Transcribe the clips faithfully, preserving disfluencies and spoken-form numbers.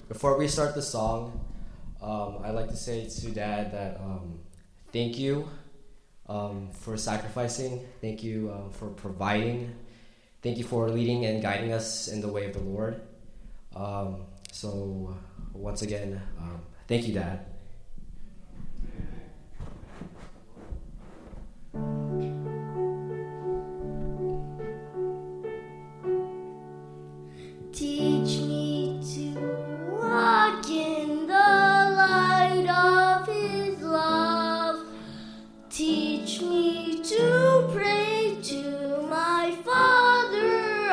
Before we start the song, um, I'd like to say to Dad that um, thank you um, for sacrificing. Thank you um, for providing. Thank you for leading and guiding us in the way of the Lord. Um, so, once again, um, thank you, Dad. Teach me to walk in the light of His love. Teach me to pray to my Father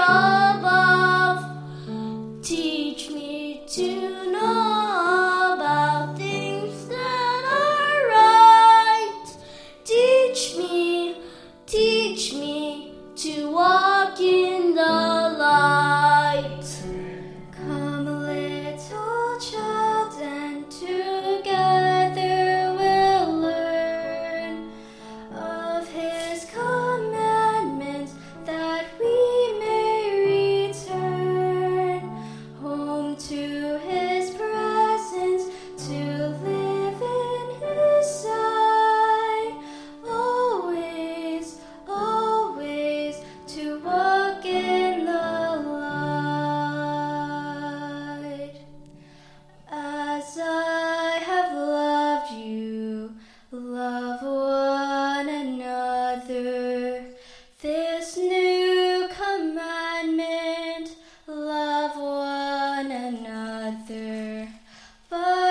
above. Teach me to know about things that are right. Teach me, teach me to walk in the light. Come, little child, and together we'll learn of His commandments, that we may return home to His presence, to live in His sight, always, always to walk in the light. As I have loved you, love one another. This new commandment, love one another. But